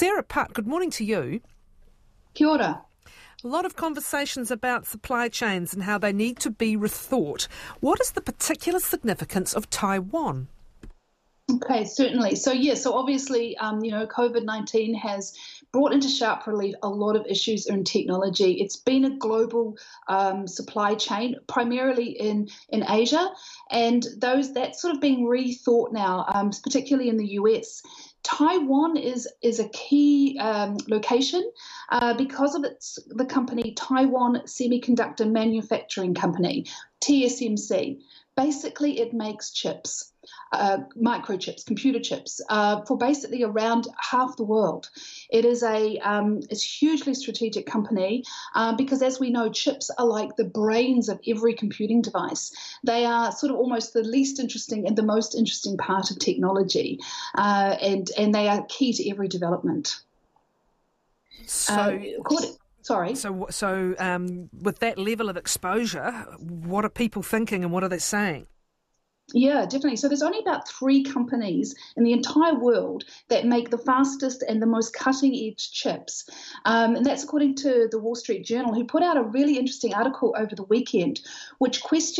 Sarah Putt, good morning to you. Kia ora. A lot of conversations about supply chains and how they need to be rethought. What is the particular significance of Taiwan? Okay, certainly. So obviously, COVID-19 has brought into sharp relief a lot of issues in technology. It's been a global supply chain, primarily in Asia, and that's sort of being rethought now, particularly in the US. Taiwan is a key location because of the company Taiwan Semiconductor Manufacturing Company, TSMC. Basically, it makes chips, microchips, computer chips, for basically around half the world. It is it's hugely strategic company because, as we know, chips are like the brains of every computing device. They are sort of almost the least interesting and the most interesting part of technology, and they are key to every development. So with that level of exposure, what are people thinking and what are they saying? Yeah, definitely. So there's only about 3 companies in the entire world that make the fastest and the most cutting-edge chips. And that's according to the Wall Street Journal, who put out a really interesting article over the weekend, which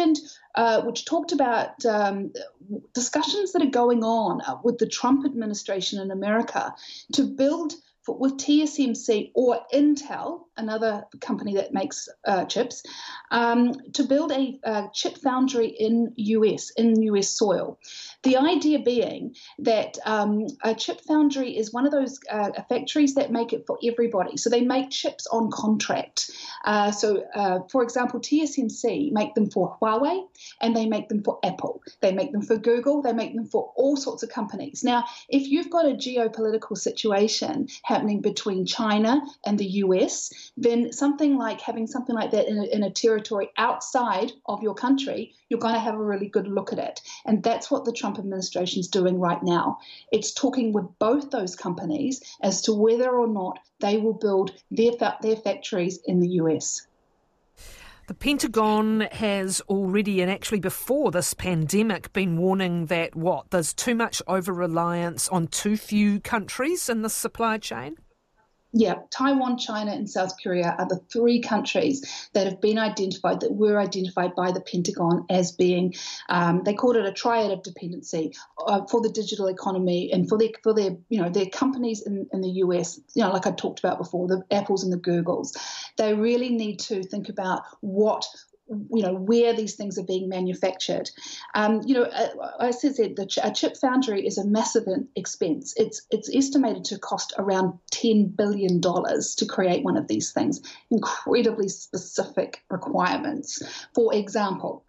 talked about discussions that are going on with the Trump administration in America to build with TSMC or Intel, another company that makes chips, to build a chip foundry in US soil. The idea being that a chip foundry is one of those factories that make it for everybody. So they make chips on contract. For example, TSMC make them for Huawei and they make them for Apple. They make them for Google. They make them for all sorts of companies. Now, if you've got a geopolitical situation happening between China and the US, then having something like that in a territory outside of your country, you're going to have a really good look at it. And that's what the Trump administration is doing right now. It's talking with both those companies as to whether or not they will build their factories in the US. The Pentagon has already, and actually before this pandemic, been warning that there's too much over-reliance on too few countries in the supply chain? Yeah, Taiwan, China, and South Korea are the 3 countries that were identified by the Pentagon as being, they called it a triad of dependency for the digital economy and for their companies in the US, like I talked about before, the Apples and the Googles. They really need to think about where these things are being manufactured. I said a chip foundry is a massive expense. It's estimated to cost around $10 billion to create one of these things. Incredibly specific requirements. For example,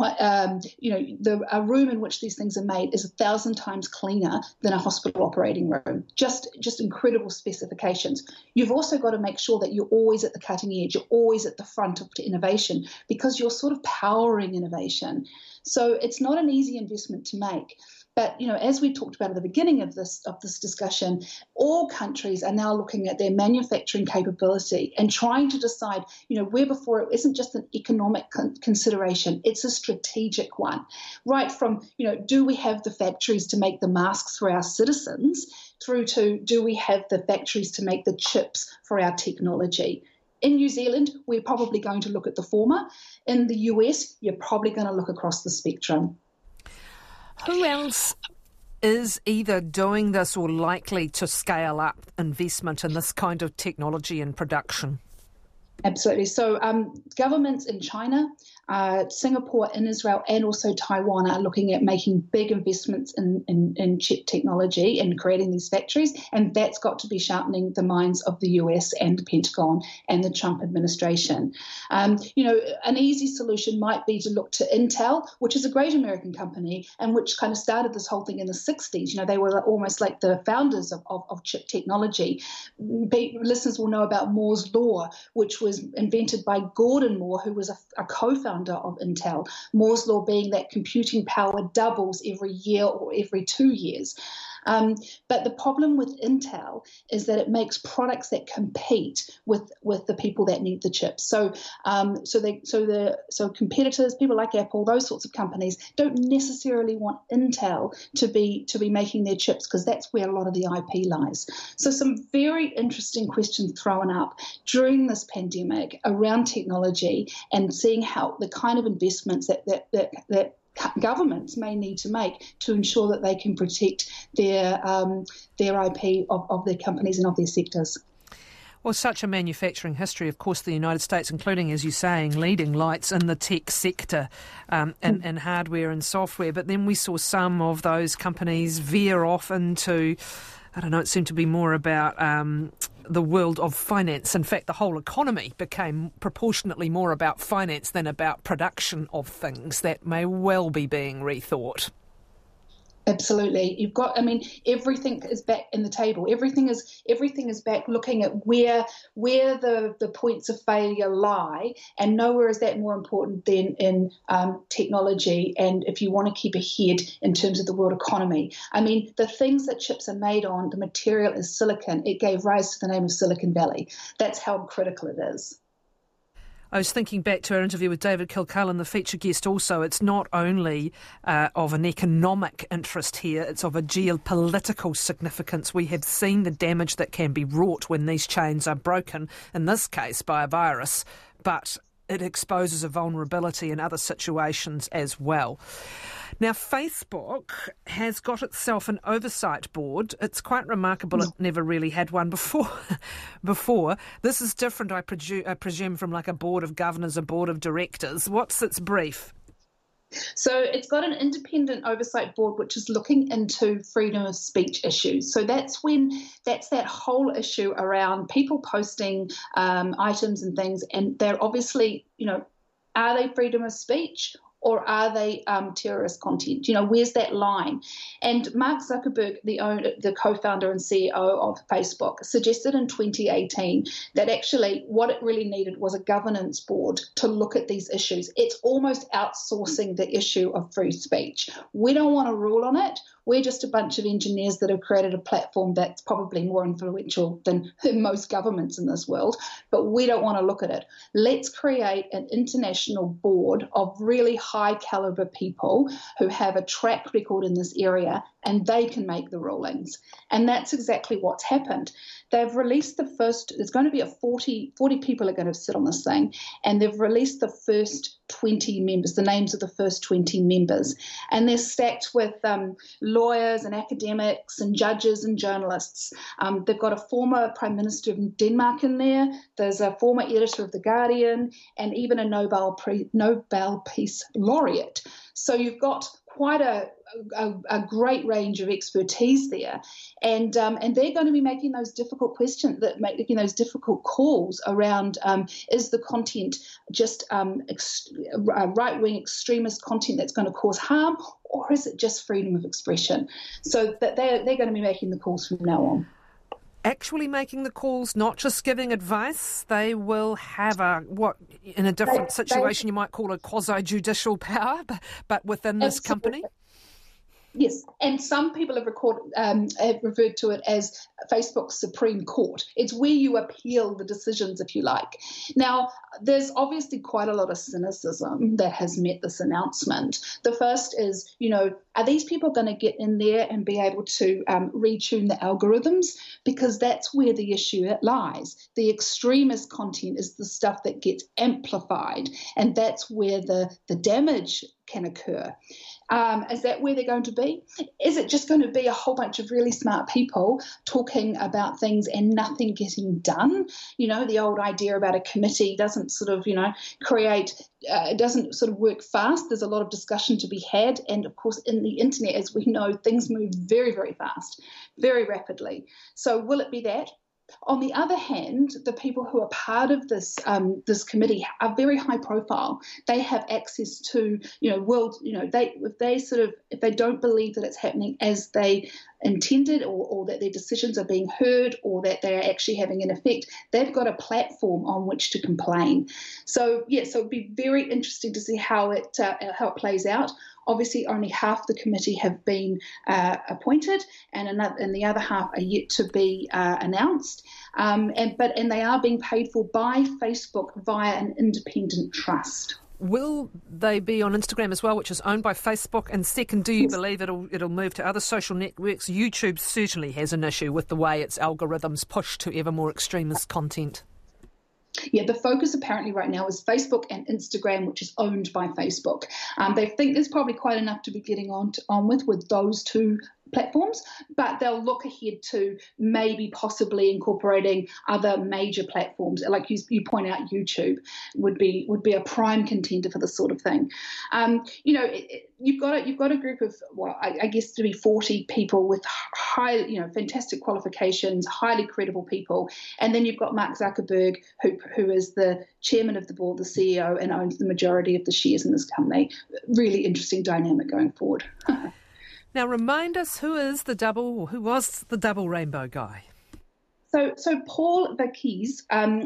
a room in which these things are made is 1,000 times cleaner than a hospital operating room. Just incredible specifications. You've also got to make sure that you're always at the cutting edge. You're always at the front of innovation because you're sort of powering innovation. So it's not an easy investment to make. But, as we talked about at the beginning of this discussion, all countries are now looking at their manufacturing capability and trying to decide, where before it isn't just an economic consideration, it's a strategic one. Right from, do we have the factories to make the masks for our citizens through to do we have the factories to make the chips for our technology? In New Zealand, we're probably going to look at the former. In the US, you're probably going to look across the spectrum. Who else is either doing this or likely to scale up investment in this kind of technology and production? Absolutely. So governments in China, Singapore and Israel and also Taiwan are looking at making big investments in chip technology and creating these factories, and that's got to be sharpening the minds of the US and the Pentagon and the Trump administration. An easy solution might be to look to Intel, which is a great American company and which kind of started this whole thing in the 60s. They were almost like the founders of chip technology. Listeners will know about Moore's Law, which was invented by Gordon Moore, who was a co-founder of Intel. Moore's Law being that computing power doubles every year or every 2 years. But the problem with Intel is that it makes products that compete with the people that need the chips. So competitors, people like Apple, those sorts of companies, don't necessarily want Intel to be making their chips, because that's where a lot of the IP lies. So some very interesting questions thrown up during this pandemic around technology, and seeing how the kind of investments that governments may need to make to ensure that they can protect their IP of their companies and of their sectors. Well, such a manufacturing history, of course, the United States, including, as you're saying, leading lights in the tech sector, and hardware and software. But then we saw some of those companies veer off into, I don't know, it seemed to be more about the world of finance. In fact, the whole economy became proportionately more about finance than about production of things. That may well be being rethought. Absolutely. Everything is back in the table. Everything is back looking at where the points of failure lie, and nowhere is that more important than in technology, and if you want to keep ahead in terms of the world economy. The things that chips are made on, the material is silicon. It gave rise to the name of Silicon Valley. That's how critical it is. I was thinking back to our interview with David Kilcullen, the feature guest also. It's not only of an economic interest here, it's of a geopolitical significance. We have seen the damage that can be wrought when these chains are broken, in this case by a virus, but it exposes a vulnerability in other situations as well. Now, Facebook has got itself an oversight board. It's quite remarkable it never really had one before. This is different, I presume, from like a board of governors, a board of directors. What's its brief? So it's got an independent oversight board which is looking into freedom of speech issues. So that's that whole issue around people posting items and things, and they're obviously, are they freedom of speech? Or are they terrorist content? Where's that line? And Mark Zuckerberg, the co-founder and CEO of Facebook, suggested in 2018 that actually what it really needed was a governance board to look at these issues. It's almost outsourcing the issue of free speech. We don't want to rule on it. We're just a bunch of engineers that have created a platform that's probably more influential than most governments in this world, but we don't want to look at it. Let's create an international board of really high caliber people who have a track record in this area, and they can make the rulings. And that's exactly what's happened. They've released there's going to be 40 people are going to sit on this thing, and they've released the first 20 members, the names of the first 20 members. And they're stacked with lawyers and academics and judges and journalists. They've got a former Prime Minister of Denmark in there. There's a former editor of The Guardian, and even a Nobel Peace Laureate. So you've got quite a great range of expertise there, and they're going to be making those difficult questions, making those difficult calls around: is the content just right-wing extremist content that's going to cause harm, or is it just freedom of expression? So that they're going to be making the calls from now on. Actually making the calls, not just giving advice. They will have in a different situation you might call a quasi-judicial power, but within this company? Yes, and some people have referred to it as Facebook's Supreme Court. It's where you appeal the decisions, if you like. Now, there's obviously quite a lot of cynicism that has met this announcement. The first is, are these people going to get in there and be able to retune the algorithms? Because that's where the issue lies. The extremist content is the stuff that gets amplified, and that's where the damage can occur. Is that where they're going to be? Is it just going to be a whole bunch of really smart people talking about things and nothing getting done? The old idea about a committee doesn't doesn't sort of work fast. There's a lot of discussion to be had. And of course, in the internet, as we know, things move very, very fast, very rapidly. So will it be that? On the other hand, the people who are part of this committee are very high profile. They have access to if they don't believe that it's happening as they intended, or that their decisions are being heard, or that they are actually having an effect, they've got a platform on which to complain. So it'd be very interesting to see how it plays out. Obviously, only half the committee have been appointed, and the other half are yet to be announced. And they are being paid for by Facebook via an independent trust. Will they be on Instagram as well, which is owned by Facebook? And second, do you believe it'll move to other social networks? YouTube certainly has an issue with the way its algorithms push to ever more extremist content. Yeah, the focus apparently right now is Facebook and Instagram, which is owned by Facebook. They think there's probably quite enough to be getting on with those two platforms, but they'll look ahead to maybe possibly incorporating other major platforms. Like you point out, YouTube would be a prime contender for this sort of thing. You've got a group of, well, I guess to be 40 people with high, fantastic qualifications, highly credible people, and then you've got Mark Zuckerberg, who is the chairman of the board, the CEO, and owns the majority of the shares in this company. Really interesting dynamic going forward. Now, remind us who was the double rainbow guy? So Paul Vakis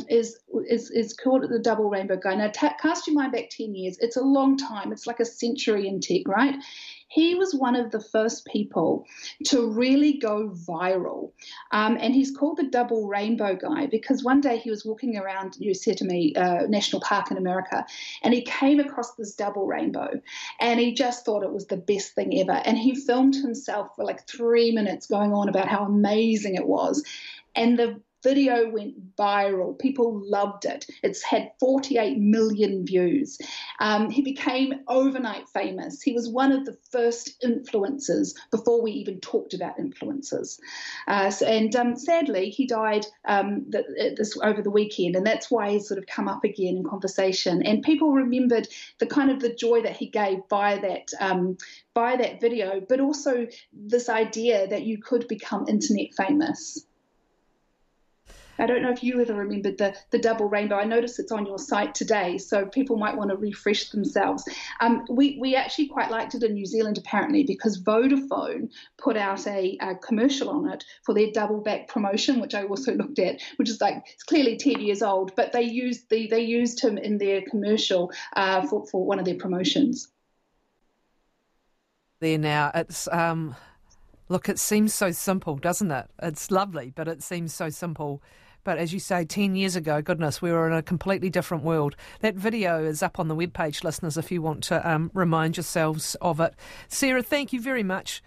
is called the double rainbow guy. Now, cast your mind back 10 years. It's a long time. It's like a century in tech, right? He was one of the first people to really go viral. And he's called the double rainbow guy because one day he was walking around Yosemite National Park in America, and he came across this double rainbow, and he just thought it was the best thing ever. And he filmed himself for like 3 minutes going on about how amazing it was. And the video went viral. People loved it. It's had 48 million views. He became overnight famous. He was one of the first influencers before we even talked about influencers. Sadly, he died this over the weekend, and that's why he's sort of come up again in conversation. And people remembered the joy that he gave by that video, but also this idea that you could become internet famous. I don't know if you ever remembered the double rainbow. I noticed it's on your site today, so people might want to refresh themselves. We actually quite liked it in New Zealand, apparently, because Vodafone put out a commercial on it for their double back promotion, which I also looked at, which is it's clearly 10 years old, but they used him in their commercial for one of their promotions. There now, it's look, it seems so simple, doesn't it? It's lovely, but it seems so simple. But as you say, 10 years ago, goodness, we were in a completely different world. That video is up on the webpage, listeners, if you want to remind yourselves of it. Sarah, thank you very much